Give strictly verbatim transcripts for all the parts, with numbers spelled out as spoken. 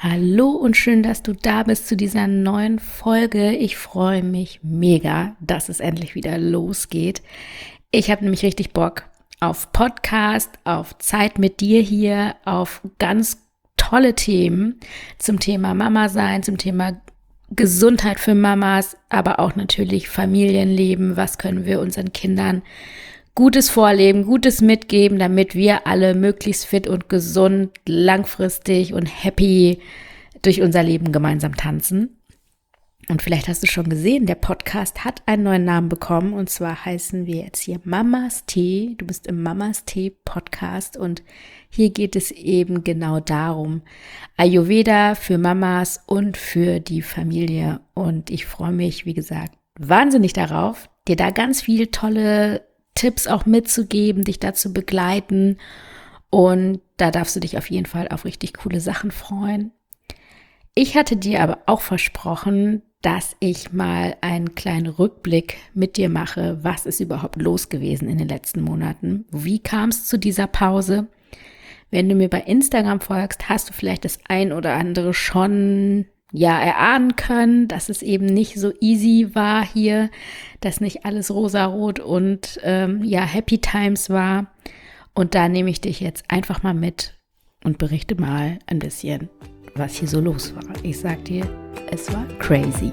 Hallo und schön, dass du da bist zu dieser neuen Folge. Ich freue mich mega, dass es endlich wieder losgeht. Ich habe nämlich richtig Bock auf Podcast, auf Zeit mit dir hier, auf ganz tolle Themen zum Thema Mama sein, zum Thema Gesundheit für Mamas, aber auch natürlich Familienleben. Was können wir unseren Kindern Gutes vorleben, Gutes mitgeben, damit wir alle möglichst fit und gesund, langfristig und happy durch unser Leben gemeinsam tanzen. Und vielleicht hast du schon gesehen, der Podcast hat einen neuen Namen bekommen und zwar heißen wir jetzt hier Mamas Tee. Du bist im Mamas Tee Podcast und hier geht es eben genau darum, Ayurveda für Mamas und für die Familie. Und ich freue mich, wie gesagt, wahnsinnig darauf, dir da ganz viele tolle Tipps auch mitzugeben, dich dazu begleiten und da darfst du dich auf jeden Fall auf richtig coole Sachen freuen. Ich hatte dir aber auch versprochen, dass ich mal einen kleinen Rückblick mit dir mache, was ist überhaupt los gewesen in den letzten Monaten, wie kam es zu dieser Pause? Wenn du mir bei Instagram folgst, hast du vielleicht das ein oder andere schon ja erahnen können, dass es eben nicht so easy war hier, dass nicht alles rosarot und ähm, ja Happy Times war. Und da nehme ich dich jetzt einfach mal mit und berichte mal ein bisschen, was hier so los war. Ich sag dir, es war crazy.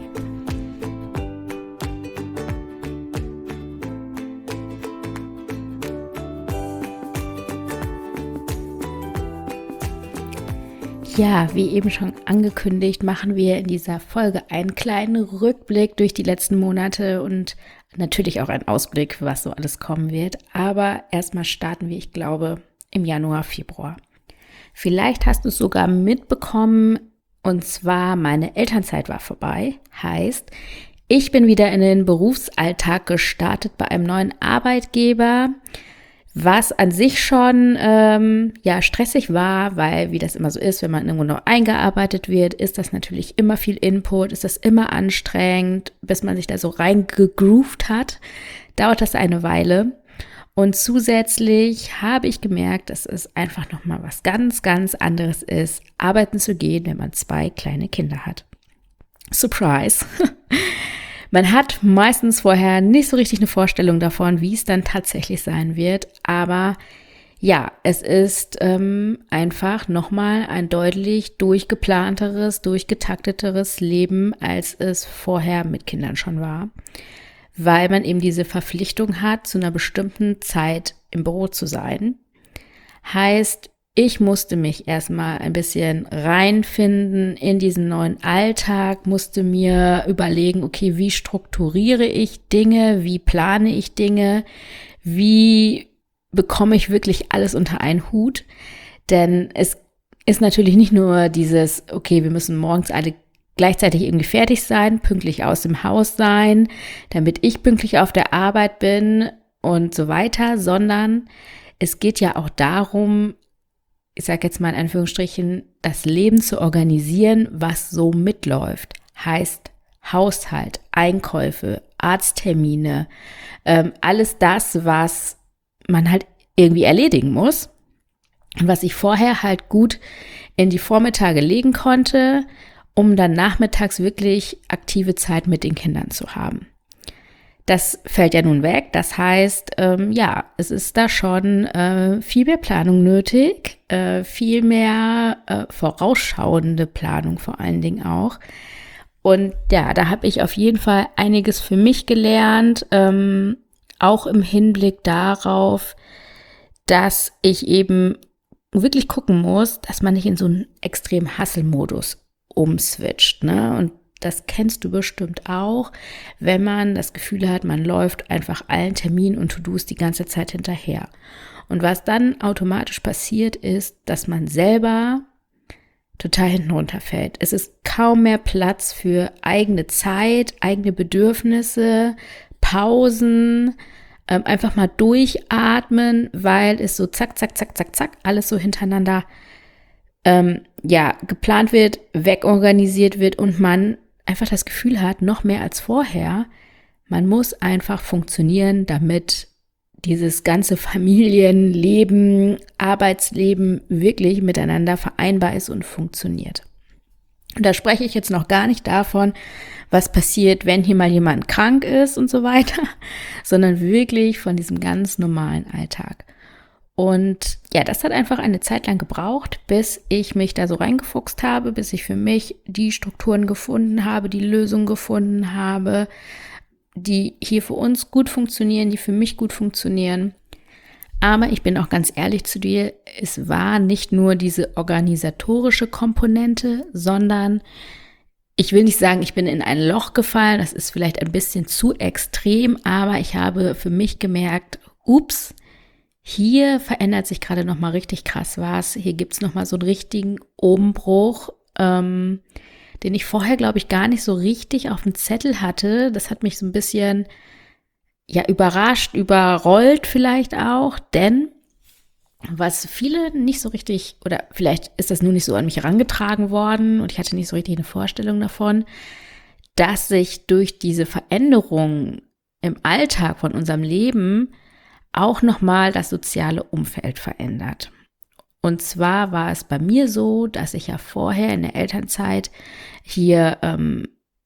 Ja, wie eben schon angekündigt, machen wir in dieser Folge einen kleinen Rückblick durch die letzten Monate und natürlich auch einen Ausblick, was so alles kommen wird. Aber erstmal starten wir, ich glaube, im Januar, Februar. Vielleicht hast du es sogar mitbekommen, und zwar meine Elternzeit war vorbei. Heißt, ich bin wieder in den Berufsalltag gestartet bei einem neuen Arbeitgeber, was an sich schon ähm, ja stressig war, weil wie das immer so ist, wenn man irgendwo noch eingearbeitet wird, ist das natürlich immer viel Input, ist das immer anstrengend, bis man sich da so reingegroovt hat, dauert das eine Weile. Und zusätzlich habe ich gemerkt, dass es einfach nochmal was ganz, ganz anderes ist, arbeiten zu gehen, wenn man zwei kleine Kinder hat. Surprise! Man hat meistens vorher nicht so richtig eine Vorstellung davon, wie es dann tatsächlich sein wird. Aber ja, es ist ähm, einfach nochmal ein deutlich durchgeplanteres, durchgetakteteres Leben, als es vorher mit Kindern schon war. Weil man eben diese Verpflichtung hat, zu einer bestimmten Zeit im Büro zu sein. Heißt, ich musste mich erstmal ein bisschen reinfinden in diesen neuen Alltag, musste mir überlegen, okay, wie strukturiere ich Dinge, wie plane ich Dinge, wie bekomme ich wirklich alles unter einen Hut? Denn es ist natürlich nicht nur dieses, okay, wir müssen morgens alle gleichzeitig irgendwie fertig sein, pünktlich aus dem Haus sein, damit ich pünktlich auf der Arbeit bin und so weiter, sondern es geht ja auch darum, ich sage jetzt mal in Anführungsstrichen, das Leben zu organisieren, was so mitläuft. Heißt Haushalt, Einkäufe, Arzttermine, ähm, alles das, was man halt irgendwie erledigen muss und was ich vorher halt gut in die Vormittage legen konnte, um dann nachmittags wirklich aktive Zeit mit den Kindern zu haben. Das fällt ja nun weg. Das heißt, ähm, ja, es ist da schon äh, viel mehr Planung nötig, äh, viel mehr äh, vorausschauende Planung vor allen Dingen auch. Und ja, da habe ich auf jeden Fall einiges für mich gelernt, ähm, auch im Hinblick darauf, dass ich eben wirklich gucken muss, dass man nicht in so einen extremen Hustle-Modus umswitcht, ne? Und das kennst du bestimmt auch, wenn man das Gefühl hat, man läuft einfach allen Terminen und To-Dos die ganze Zeit hinterher. Und was dann automatisch passiert ist, dass man selber total hinten runterfällt. Es ist kaum mehr Platz für eigene Zeit, eigene Bedürfnisse, Pausen, ähm, einfach mal durchatmen, weil es so zack, zack, zack, zack, zack, alles so hintereinander ähm, ja, geplant wird, wegorganisiert wird und man einfach das Gefühl hat, noch mehr als vorher, man muss einfach funktionieren, damit dieses ganze Familienleben, Arbeitsleben wirklich miteinander vereinbar ist und funktioniert. Und da spreche ich jetzt noch gar nicht davon, was passiert, wenn hier mal jemand krank ist und so weiter, sondern wirklich von diesem ganz normalen Alltag. Und ja, das hat einfach eine Zeit lang gebraucht, bis ich mich da so reingefuchst habe, bis ich für mich die Strukturen gefunden habe, die Lösung gefunden habe, die hier für uns gut funktionieren, die für mich gut funktionieren. Aber ich bin auch ganz ehrlich zu dir, es war nicht nur diese organisatorische Komponente, sondern ich will nicht sagen, ich bin in ein Loch gefallen, das ist vielleicht ein bisschen zu extrem, aber ich habe für mich gemerkt, ups, hier verändert sich gerade nochmal richtig krass was. Hier gibt es nochmal so einen richtigen Umbruch, ähm, den ich vorher, glaube ich, gar nicht so richtig auf dem Zettel hatte. Das hat mich so ein bisschen, ja, überrascht, überrollt vielleicht auch, denn was viele nicht so richtig, oder vielleicht ist das nur nicht so an mich herangetragen worden und ich hatte nicht so richtig eine Vorstellung davon, dass sich durch diese Veränderung im Alltag von unserem Leben auch nochmal das soziale Umfeld verändert. Und zwar war es bei mir so, dass ich ja vorher in der Elternzeit hier ähm,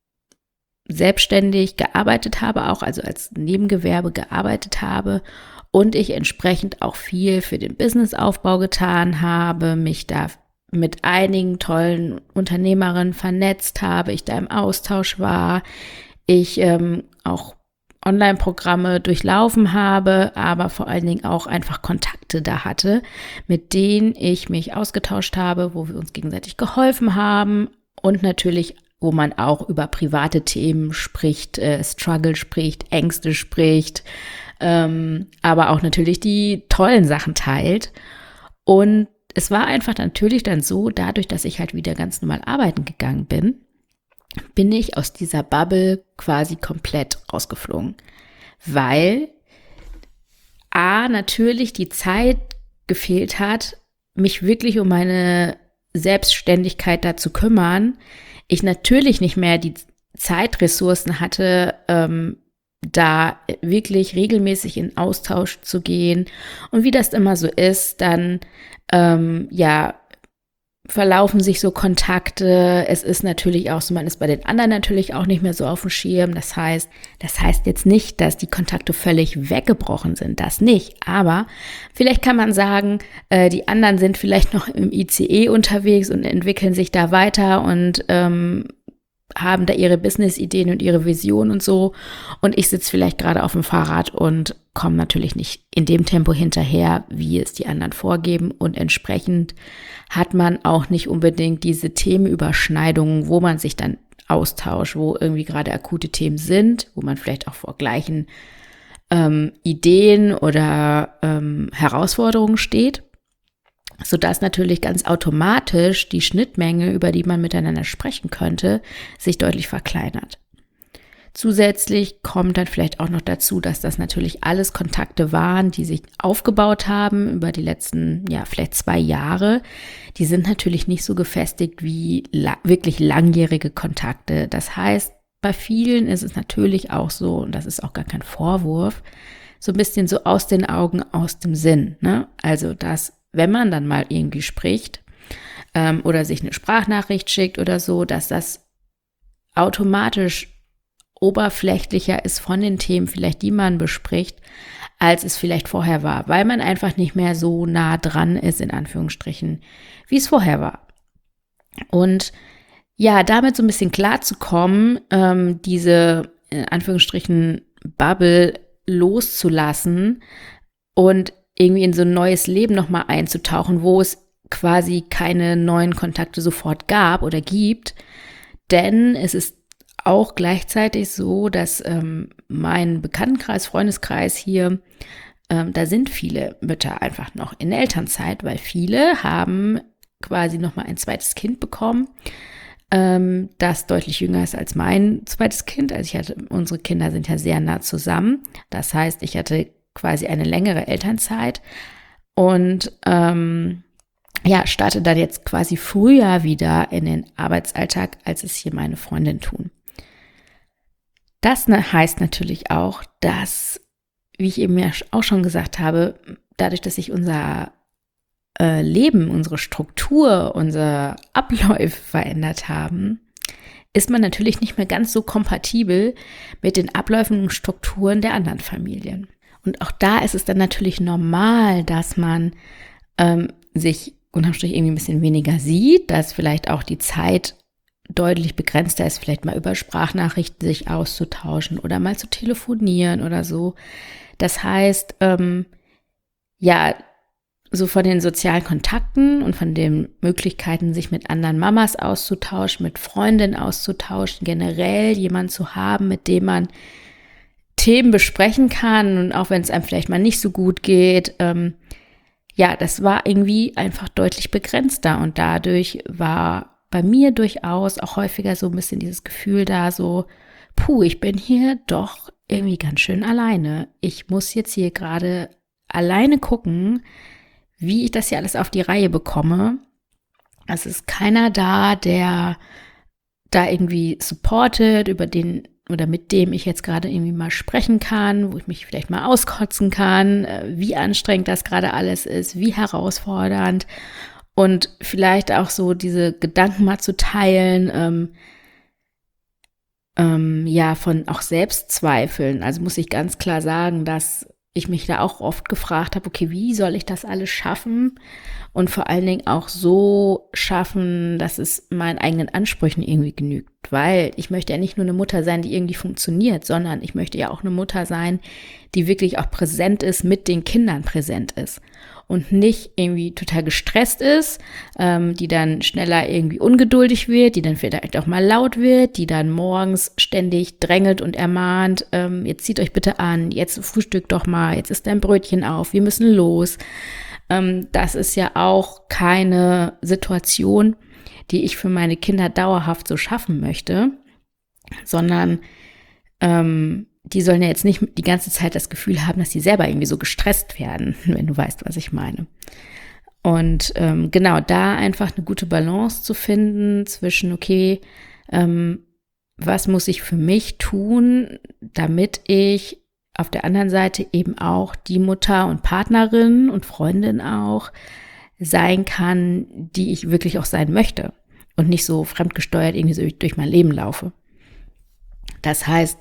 selbstständig gearbeitet habe, auch also als Nebengewerbe gearbeitet habe und ich entsprechend auch viel für den Businessaufbau getan habe, mich da mit einigen tollen Unternehmerinnen vernetzt habe, ich da im Austausch war, ich ähm, auch Online-Programme durchlaufen habe, aber vor allen Dingen auch einfach Kontakte da hatte, mit denen ich mich ausgetauscht habe, wo wir uns gegenseitig geholfen haben und natürlich, wo man auch über private Themen spricht, äh, Struggle spricht, Ängste spricht, ähm, aber auch natürlich die tollen Sachen teilt. Und es war einfach natürlich dann so, dadurch, dass ich halt wieder ganz normal arbeiten gegangen bin, bin ich aus dieser Bubble quasi komplett rausgeflogen, weil A, natürlich die Zeit gefehlt hat, mich wirklich um meine Selbstständigkeit da zu kümmern. Ich natürlich nicht mehr die Zeitressourcen hatte, ähm, da wirklich regelmäßig in Austausch zu gehen. Und wie das immer so ist, dann ähm, ja, verlaufen sich so Kontakte. Es ist natürlich auch so, man ist bei den anderen natürlich auch nicht mehr so auf dem Schirm. Das heißt, das heißt jetzt nicht, dass die Kontakte völlig weggebrochen sind. Das nicht. Aber vielleicht kann man sagen, äh, die anderen sind vielleicht noch im I C E unterwegs und entwickeln sich da weiter und ähm, haben da ihre Business-Ideen und ihre Vision und so. Und ich sitze vielleicht gerade auf dem Fahrrad und komme natürlich nicht in dem Tempo hinterher, wie es die anderen vorgeben. Und entsprechend hat man auch nicht unbedingt diese Themenüberschneidungen, wo man sich dann austauscht, wo irgendwie gerade akute Themen sind, wo man vielleicht auch vor gleichen ähm, Ideen oder ähm, Herausforderungen steht. Sodass natürlich ganz automatisch die Schnittmenge, über die man miteinander sprechen könnte, sich deutlich verkleinert. Zusätzlich kommt dann vielleicht auch noch dazu, dass das natürlich alles Kontakte waren, die sich aufgebaut haben über die letzten, ja, vielleicht zwei Jahre. Die sind natürlich nicht so gefestigt wie la- wirklich langjährige Kontakte. Das heißt, bei vielen ist es natürlich auch so, und das ist auch gar kein Vorwurf, so ein bisschen so aus den Augen, aus dem Sinn, ne? Also, dass wenn man dann mal irgendwie spricht ähm, oder sich eine Sprachnachricht schickt oder so, dass das automatisch oberflächlicher ist von den Themen vielleicht, die man bespricht, als es vielleicht vorher war, weil man einfach nicht mehr so nah dran ist, in Anführungsstrichen, wie es vorher war. Und ja, damit so ein bisschen klar zu kommen, ähm, diese, in Anführungsstrichen, Bubble loszulassen und irgendwie in so ein neues Leben nochmal einzutauchen, wo es quasi keine neuen Kontakte sofort gab oder gibt. Denn es ist auch gleichzeitig so, dass ähm, mein Bekanntenkreis, Freundeskreis hier, ähm, da sind viele Mütter einfach noch in Elternzeit, weil viele haben quasi nochmal ein zweites Kind bekommen, ähm, das deutlich jünger ist als mein zweites Kind. Also ich hatte, unsere Kinder sind ja sehr nah zusammen. Das heißt, ich hatte quasi eine längere Elternzeit und ähm, ja, starte dann jetzt quasi früher wieder in den Arbeitsalltag, als es hier meine Freundin tun. Das ne, heißt natürlich auch, dass, wie ich eben ja auch schon gesagt habe, dadurch, dass sich unser äh, Leben, unsere Struktur, unsere Abläufe verändert haben, ist man natürlich nicht mehr ganz so kompatibel mit den Abläufen und Strukturen der anderen Familien. Und auch da ist es dann natürlich normal, dass man ähm, sich unterm Strich irgendwie ein bisschen weniger sieht, dass vielleicht auch die Zeit deutlich begrenzter ist, vielleicht mal über Sprachnachrichten sich auszutauschen oder mal zu telefonieren oder so. Das heißt, ähm, ja, so von den sozialen Kontakten und von den Möglichkeiten, sich mit anderen Mamas auszutauschen, mit Freundinnen auszutauschen, generell jemanden zu haben, mit dem man Themen besprechen kann und auch wenn es einem vielleicht mal nicht so gut geht, ähm, ja, das war irgendwie einfach deutlich begrenzter und dadurch war bei mir durchaus auch häufiger so ein bisschen dieses Gefühl da so, puh, ich bin hier doch irgendwie ganz schön alleine. Ich muss jetzt hier gerade alleine gucken, wie ich das hier alles auf die Reihe bekomme. Es ist keiner da, der da irgendwie supportet, über den oder mit dem ich jetzt gerade irgendwie mal sprechen kann, wo ich mich vielleicht mal auskotzen kann, wie anstrengend das gerade alles ist, wie herausfordernd. Und vielleicht auch so diese Gedanken mal zu teilen, ähm, ähm, ja, von auch Selbstzweifeln. Also muss ich ganz klar sagen, dass ich mich da auch oft gefragt habe, okay, wie soll ich das alles schaffen? Und vor allen Dingen auch so schaffen, dass es meinen eigenen Ansprüchen irgendwie genügt. Weil ich möchte ja nicht nur eine Mutter sein, die irgendwie funktioniert, sondern ich möchte ja auch eine Mutter sein, die wirklich auch präsent ist, mit den Kindern präsent ist. Und nicht irgendwie total gestresst ist, ähm, die dann schneller irgendwie ungeduldig wird, die dann vielleicht auch mal laut wird, die dann morgens ständig drängelt und ermahnt, ähm, jetzt zieht euch bitte an, jetzt frühstückt doch mal, jetzt ist dein Brötchen auf, wir müssen los. Ähm, das ist ja auch keine Situation, die ich für meine Kinder dauerhaft so schaffen möchte, sondern ähm, die sollen ja jetzt nicht die ganze Zeit das Gefühl haben, dass sie selber irgendwie so gestresst werden, wenn du weißt, was ich meine. Und ähm, genau, da einfach eine gute Balance zu finden zwischen, okay, ähm, was muss ich für mich tun, damit ich auf der anderen Seite eben auch die Mutter und Partnerin und Freundin auch sein kann, die ich wirklich auch sein möchte und nicht so fremdgesteuert irgendwie so durch mein Leben laufe. Das heißt,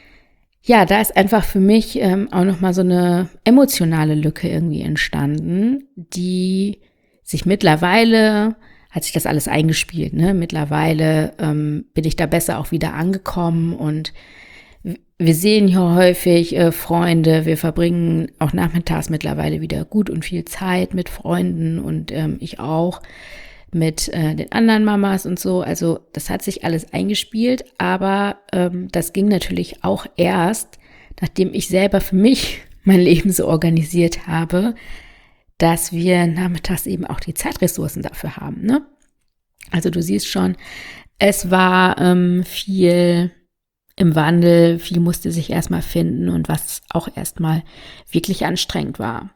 ja, da ist einfach für mich ähm, auch nochmal so eine emotionale Lücke irgendwie entstanden, die sich mittlerweile, hat sich das alles eingespielt, ne? Mittlerweile ähm, bin ich da besser auch wieder angekommen und wir sehen hier häufig äh, Freunde, wir verbringen auch nachmittags mittlerweile wieder gut und viel Zeit mit Freunden und ähm, ich auch mit äh, den anderen Mamas und so. Also das hat sich alles eingespielt, aber ähm, das ging natürlich auch erst, nachdem ich selber für mich mein Leben so organisiert habe, dass wir nachmittags eben auch die Zeitressourcen dafür haben, ne? Also du siehst schon, es war ähm, viel im Wandel, viel musste sich erstmal finden und was auch erstmal wirklich anstrengend war.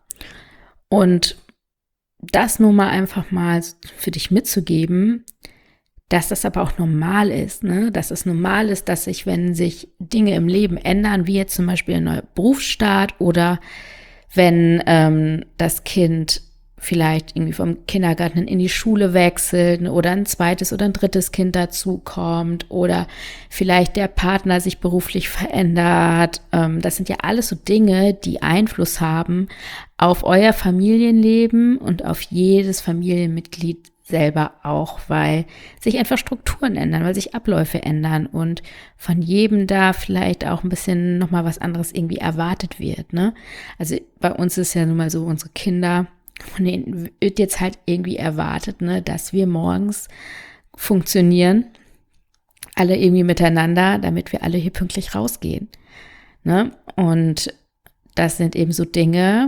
Und das nur mal einfach mal für dich mitzugeben, dass das aber auch normal ist, ne? Dass es normal ist, dass sich, wenn sich Dinge im Leben ändern, wie jetzt zum Beispiel ein neuer Berufsstart oder wenn ähm, das Kind vielleicht irgendwie vom Kindergarten in die Schule wechselt oder ein zweites oder ein drittes Kind dazukommt oder vielleicht der Partner sich beruflich verändert. Ähm, das sind ja alles so Dinge, die Einfluss haben auf euer Familienleben und auf jedes Familienmitglied selber auch, weil sich einfach Strukturen ändern, weil sich Abläufe ändern und von jedem da vielleicht auch ein bisschen nochmal was anderes irgendwie erwartet wird, ne? Also bei uns ist ja nun mal so, unsere Kinder, von denen wird jetzt halt irgendwie erwartet, ne, dass wir morgens funktionieren, alle irgendwie miteinander, damit wir alle hier pünktlich rausgehen, ne? Und das sind eben so Dinge,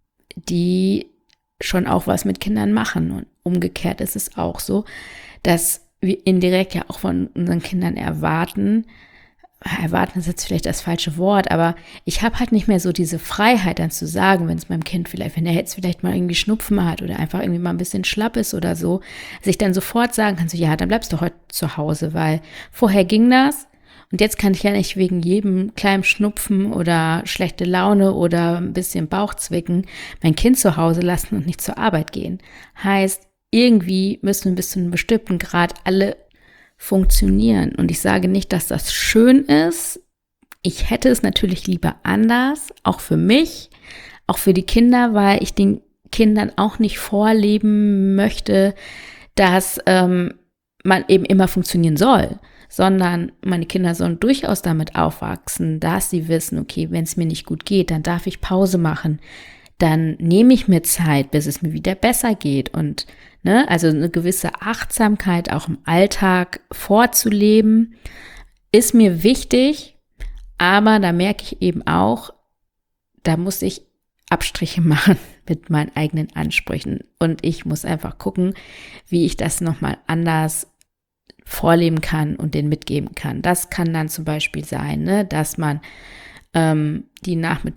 die schon auch was mit Kindern machen. Und umgekehrt ist es auch so, dass wir indirekt ja auch von unseren Kindern erwarten, erwarten ist jetzt vielleicht das falsche Wort, aber ich habe halt nicht mehr so diese Freiheit dann zu sagen, wenn es meinem Kind vielleicht, wenn er jetzt vielleicht mal irgendwie Schnupfen hat oder einfach irgendwie mal ein bisschen schlapp ist oder so, dass ich dann sofort sagen kann, so ja, dann bleibst du heute zu Hause, weil vorher ging das Und jetzt kann ich ja nicht wegen jedem kleinen Schnupfen oder schlechte Laune oder ein bisschen Bauchzwicken mein Kind zu Hause lassen und nicht zur Arbeit gehen. Heißt, irgendwie müssen wir bis zu einem bestimmten Grad alle funktionieren. Und ich sage nicht, dass das schön ist. Ich hätte es natürlich lieber anders, auch für mich, auch für die Kinder, weil ich den Kindern auch nicht vorleben möchte, dass ähm, man eben immer funktionieren soll, sondern meine Kinder sollen durchaus damit aufwachsen, dass sie wissen, okay, wenn es mir nicht gut geht, dann darf ich Pause machen, dann nehme ich mir Zeit, bis es mir wieder besser geht und ne, also eine gewisse Achtsamkeit auch im Alltag vorzuleben, ist mir wichtig, aber da merke ich eben auch, da muss ich Abstriche machen mit meinen eigenen Ansprüchen und ich muss einfach gucken, wie ich das nochmal anders vorleben kann und den mitgeben kann. Das kann dann zum Beispiel sein, ne, dass man ähm, die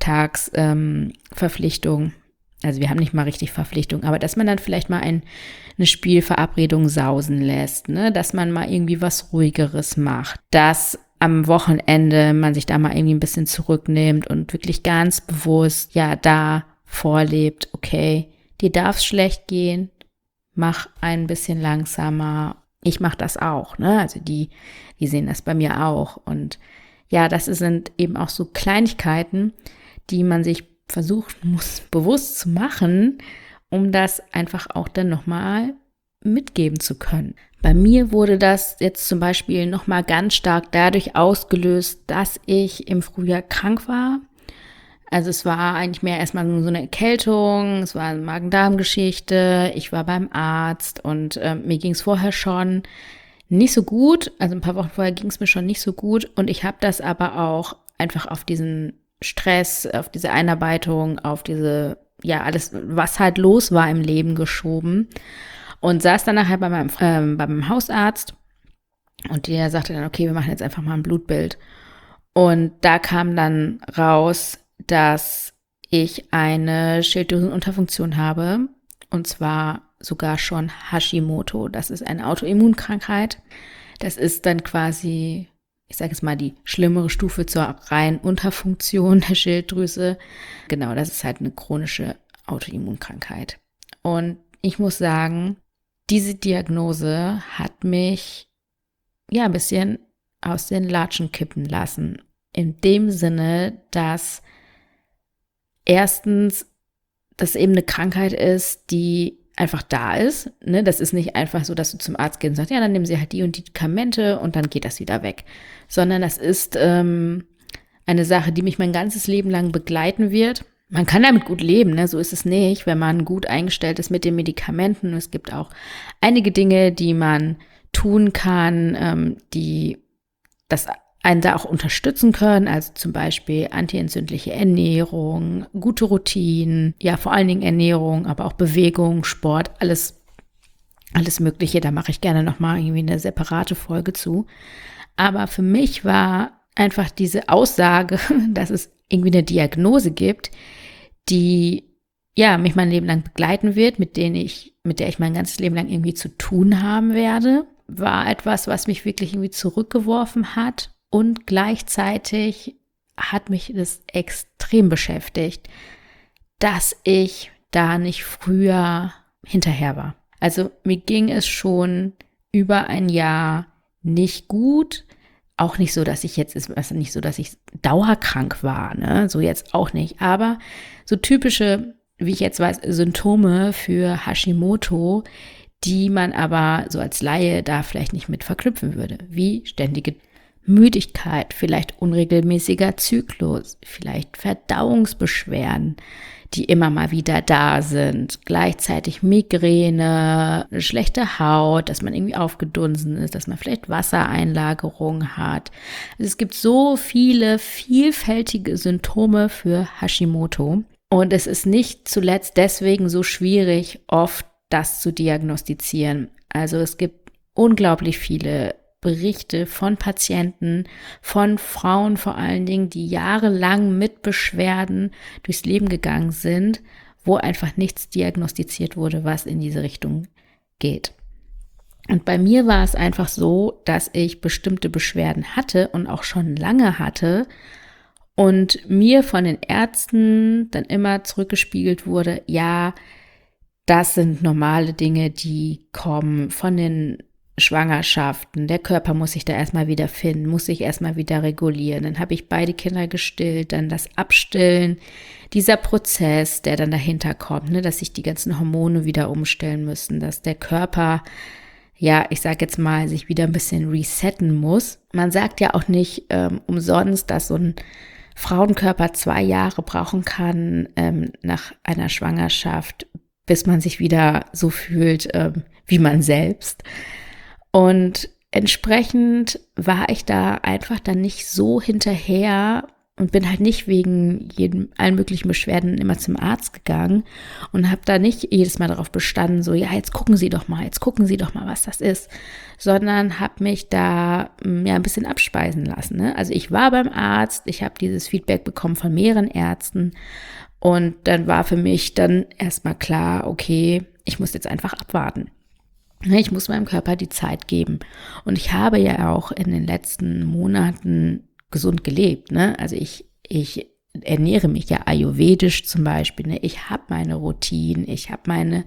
Nachmittagsverpflichtung, ähm, also wir haben nicht mal richtig Verpflichtung, aber dass man dann vielleicht mal ein, eine Spielverabredung sausen lässt, ne, dass man mal irgendwie was Ruhigeres macht, dass am Wochenende man sich da mal irgendwie ein bisschen zurücknimmt und wirklich ganz bewusst, ja, da vorlebt, okay, dir darf es schlecht gehen, mach ein bisschen langsamer. Ich mache das auch, ne? Also die, die sehen das bei mir auch. Und ja, das sind eben auch so Kleinigkeiten, die man sich versuchen muss, bewusst zu machen, um das einfach auch dann nochmal mitgeben zu können. Bei mir wurde das jetzt zum Beispiel nochmal ganz stark dadurch ausgelöst, dass ich im Frühjahr krank war. Also es war eigentlich mehr erstmal nur so eine Erkältung, es war eine Magen-Darm-Geschichte, ich war beim Arzt und äh, mir ging es vorher schon nicht so gut, also ein paar Wochen vorher ging es mir schon nicht so gut und ich habe das aber auch einfach auf diesen Stress, auf diese Einarbeitung, auf diese, ja alles, was halt los war im Leben geschoben und saß dann nachher bei meinem, äh, bei meinem Hausarzt und der sagte dann, okay, wir machen jetzt einfach mal ein Blutbild und da kam dann raus, dass ich eine Schilddrüsenunterfunktion habe und zwar sogar schon Hashimoto. Das ist eine Autoimmunkrankheit. Das ist dann quasi, ich sage jetzt mal, die schlimmere Stufe zur reinen Unterfunktion der Schilddrüse. Genau, das ist halt eine chronische Autoimmunkrankheit. Und ich muss sagen, diese Diagnose hat mich ja ein bisschen aus den Latschen kippen lassen. In dem Sinne, dass erstens, dass eben eine Krankheit ist, die einfach da ist. Ne? Das ist nicht einfach so, dass du zum Arzt gehst und sagst, ja, dann nehmen sie halt die und die Medikamente und dann geht das wieder weg. Sondern das ist ähm, eine Sache, die mich mein ganzes Leben lang begleiten wird. Man kann damit gut leben, ne? So ist es nicht, wenn man gut eingestellt ist mit den Medikamenten. Es gibt auch einige Dinge, die man tun kann, ähm, die das einen da auch unterstützen können, also zum Beispiel antientzündliche Ernährung, gute Routinen, ja vor allen Dingen Ernährung, aber auch Bewegung, Sport, alles, alles Mögliche. Da mache ich gerne nochmal irgendwie eine separate Folge zu. Aber für mich war einfach diese Aussage, dass es irgendwie eine Diagnose gibt, die ja mich mein Leben lang begleiten wird, mit denen ich, mit der ich mein ganzes Leben lang irgendwie zu tun haben werde, war etwas, was mich wirklich irgendwie zurückgeworfen hat. Und gleichzeitig hat mich das extrem beschäftigt, dass ich da nicht früher hinterher war. Also mir ging es schon über ein Jahr nicht gut. Auch nicht so, dass ich jetzt, ist es nicht so, dass ich dauerkrank war, ne? So jetzt auch nicht. Aber so typische, wie ich jetzt weiß, Symptome für Hashimoto, die man aber so als Laie da vielleicht nicht mit verknüpfen würde, wie ständige Müdigkeit, vielleicht unregelmäßiger Zyklus, vielleicht Verdauungsbeschwerden, die immer mal wieder da sind, gleichzeitig Migräne, eine schlechte Haut, dass man irgendwie aufgedunsen ist, dass man vielleicht Wassereinlagerung hat. Also es gibt so viele vielfältige Symptome für Hashimoto und es ist nicht zuletzt deswegen so schwierig, oft das zu diagnostizieren. Also es gibt unglaublich viele Berichte von Patienten, von Frauen vor allen Dingen, die jahrelang mit Beschwerden durchs Leben gegangen sind, wo einfach nichts diagnostiziert wurde, was in diese Richtung geht. Und bei mir war es einfach so, dass ich bestimmte Beschwerden hatte und auch schon lange hatte und mir von den Ärzten dann immer zurückgespiegelt wurde, ja, das sind normale Dinge, die kommen von den Schwangerschaften. Der Körper muss sich da erstmal wieder finden, muss sich erstmal wieder regulieren. Dann habe ich beide Kinder gestillt, dann das Abstillen, dieser Prozess, der dann dahinter kommt, ne, dass sich die ganzen Hormone wieder umstellen müssen, dass der Körper, ja, ich sage jetzt mal, sich wieder ein bisschen resetten muss. Man sagt ja auch nicht ähm, umsonst, dass so ein Frauenkörper zwei Jahre brauchen kann ähm, nach einer Schwangerschaft, bis man sich wieder so fühlt ähm, wie man selbst. Und entsprechend war ich da einfach dann nicht so hinterher und bin halt nicht wegen jedem, allen möglichen Beschwerden immer zum Arzt gegangen und habe da nicht jedes Mal darauf bestanden, so, ja, jetzt gucken Sie doch mal, jetzt gucken Sie doch mal, was das ist, sondern habe mich da ja ein bisschen abspeisen lassen. Ne? Also ich war beim Arzt, ich habe dieses Feedback bekommen von mehreren Ärzten und dann war für mich dann erstmal klar, okay, ich muss jetzt einfach abwarten. Ich muss meinem Körper die Zeit geben. Und ich habe ja auch in den letzten Monaten gesund gelebt. Ne? Also ich, ich ernähre mich ja ayurvedisch zum Beispiel. Ne? Ich habe meine Routinen, ich habe meine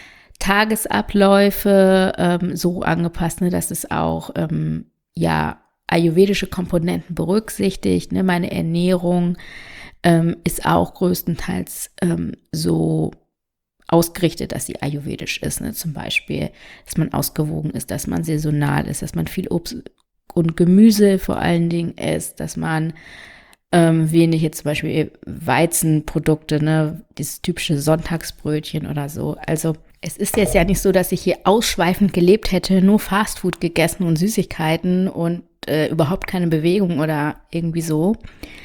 Tagesabläufe ähm, so angepasst, ne, dass es auch ähm, ja ayurvedische Komponenten berücksichtigt. Ne? Meine Ernährung ähm, ist auch größtenteils ähm, so ausgerichtet, dass sie ayurvedisch ist, ne? Zum Beispiel, dass man ausgewogen ist, dass man saisonal ist, dass man viel Obst und Gemüse vor allen Dingen isst, dass man ähm, wenig jetzt zum Beispiel Weizenprodukte, ne, dieses typische Sonntagsbrötchen oder so. Also es ist jetzt ja nicht so, dass ich hier ausschweifend gelebt hätte, nur Fastfood gegessen und Süßigkeiten und äh, überhaupt keine Bewegung oder irgendwie so.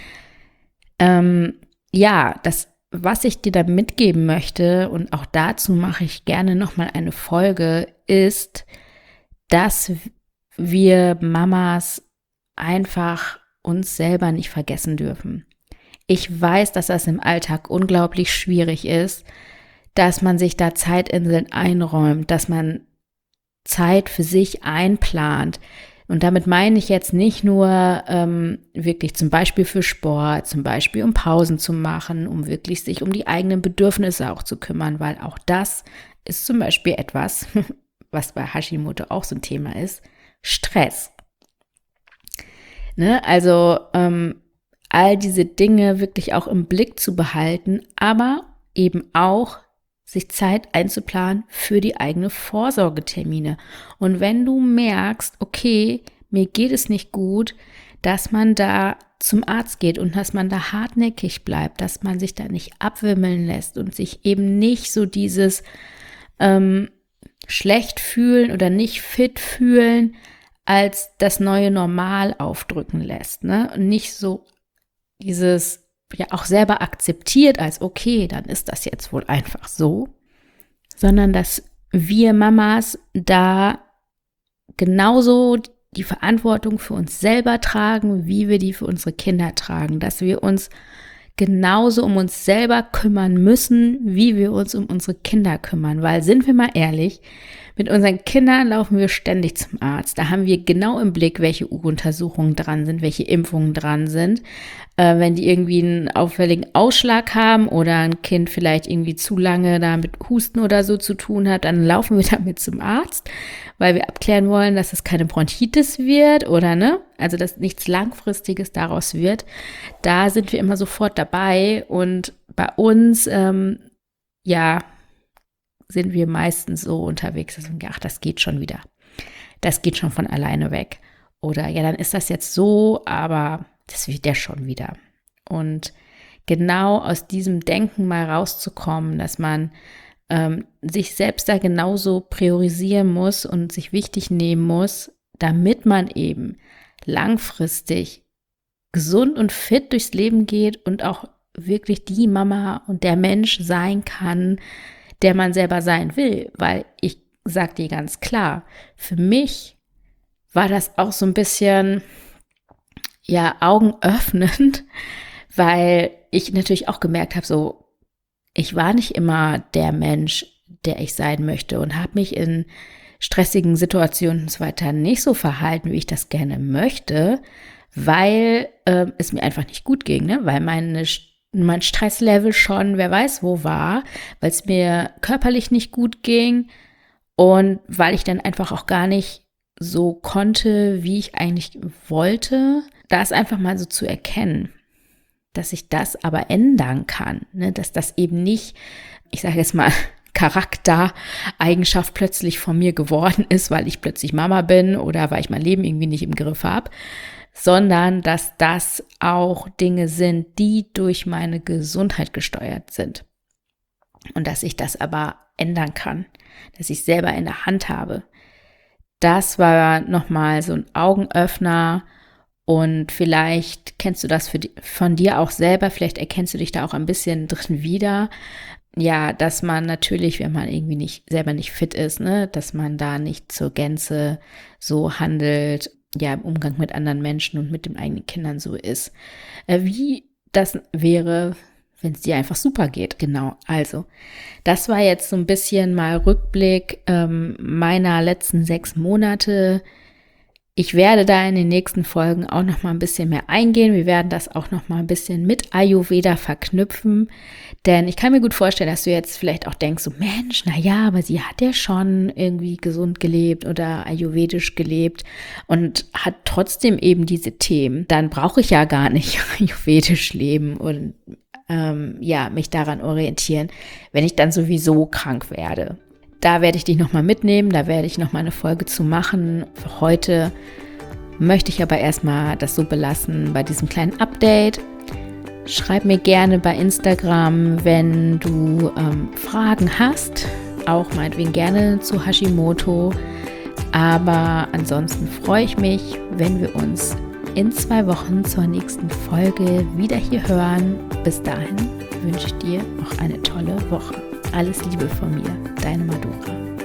Ähm, ja, das Was ich dir da mitgeben möchte, und auch dazu mache ich gerne nochmal eine Folge, ist, dass wir Mamas einfach uns selber nicht vergessen dürfen. Ich weiß, dass das im Alltag unglaublich schwierig ist, dass man sich da Zeitinseln einräumt, dass man Zeit für sich einplant. Und damit meine ich jetzt nicht nur ähm, wirklich zum Beispiel für Sport, zum Beispiel um Pausen zu machen, um wirklich sich um die eigenen Bedürfnisse auch zu kümmern, weil auch das ist zum Beispiel etwas, was bei Hashimoto auch so ein Thema ist, Stress. Ne? Also ähm, all diese Dinge wirklich auch im Blick zu behalten, aber eben auch sich Zeit einzuplanen für die eigene Vorsorgetermine. Und wenn du merkst, okay, mir geht es nicht gut, dass man da zum Arzt geht und dass man da hartnäckig bleibt, dass man sich da nicht abwimmeln lässt und sich eben nicht so dieses ähm, schlecht fühlen oder nicht fit fühlen als das neue Normal aufdrücken lässt, ne? Und nicht so dieses ja auch selber akzeptiert als okay, dann ist das jetzt wohl einfach so, sondern dass wir Mamas da genauso die Verantwortung für uns selber tragen, wie wir die für unsere Kinder tragen, dass wir uns genauso um uns selber kümmern müssen, wie wir uns um unsere Kinder kümmern, weil sind wir mal ehrlich, mit unseren Kindern laufen wir ständig zum Arzt. Da haben wir genau im Blick, welche U-Untersuchungen dran sind, welche Impfungen dran sind. Äh, wenn die irgendwie einen auffälligen Ausschlag haben oder ein Kind vielleicht irgendwie zu lange da mit Husten oder so zu tun hat, dann laufen wir damit zum Arzt, weil wir abklären wollen, dass es keine Bronchitis wird oder ne, also dass nichts Langfristiges daraus wird. Da sind wir immer sofort dabei und bei uns, ähm, ja, sind wir meistens so unterwegs, dass wir denken, ach, das geht schon wieder. Das geht schon von alleine weg. Oder ja, dann ist das jetzt so, aber das wird ja schon wieder. Und genau aus diesem Denken mal rauszukommen, dass man ähm, sich selbst da genauso priorisieren muss und sich wichtig nehmen muss, damit man eben langfristig gesund und fit durchs Leben geht und auch wirklich die Mama und der Mensch sein kann, der man selber sein will, weil ich sage dir ganz klar, für mich war das auch so ein bisschen, ja, augenöffnend, weil ich natürlich auch gemerkt habe, so, ich war nicht immer der Mensch, der ich sein möchte und habe mich in stressigen Situationen und so weiter nicht so verhalten, wie ich das gerne möchte, weil äh, es mir einfach nicht gut ging, ne? Weil meine, mein Stresslevel schon, wer weiß wo war, weil es mir körperlich nicht gut ging und weil ich dann einfach auch gar nicht so konnte, wie ich eigentlich wollte, das einfach mal so zu erkennen, dass ich das aber ändern kann, ne? Dass das eben nicht, ich sage jetzt mal, Charaktereigenschaft plötzlich von mir geworden ist, weil ich plötzlich Mama bin oder weil ich mein Leben irgendwie nicht im Griff habe, sondern dass das auch Dinge sind, die durch meine Gesundheit gesteuert sind und dass ich das aber ändern kann, dass ich selber in der Hand habe. Das war nochmal so ein Augenöffner und vielleicht kennst du das für die, von dir auch selber, vielleicht erkennst du dich da auch ein bisschen drin wieder. Ja, dass man natürlich, wenn man irgendwie nicht selber nicht fit ist, ne, dass man da nicht zur Gänze so handelt, ja, im Umgang mit anderen Menschen und mit den eigenen Kindern so ist. Äh, wie das wäre, wenn es dir einfach super geht. Genau, also das war jetzt so ein bisschen mal Rückblick ähm, meiner letzten sechs Monate. Ich werde da in den nächsten Folgen auch noch mal ein bisschen mehr eingehen. Wir werden das auch noch mal ein bisschen mit Ayurveda verknüpfen, denn ich kann mir gut vorstellen, dass du jetzt vielleicht auch denkst, so Mensch, na ja, aber sie hat ja schon irgendwie gesund gelebt oder ayurvedisch gelebt und hat trotzdem eben diese Themen. Dann brauche ich ja gar nicht ayurvedisch leben und ähm, ja, mich daran orientieren, wenn ich dann sowieso krank werde. Da werde ich dich nochmal mitnehmen, da werde ich nochmal eine Folge zu machen. Für heute möchte ich aber erstmal das so belassen bei diesem kleinen Update. Schreib mir gerne bei Instagram, wenn du ähm, Fragen hast, auch meinetwegen gerne zu Hashimoto. Aber ansonsten freue ich mich, wenn wir uns in zwei Wochen zur nächsten Folge wieder hier hören. Bis dahin wünsche ich dir noch eine tolle Woche. Alles Liebe von mir, deine Madura.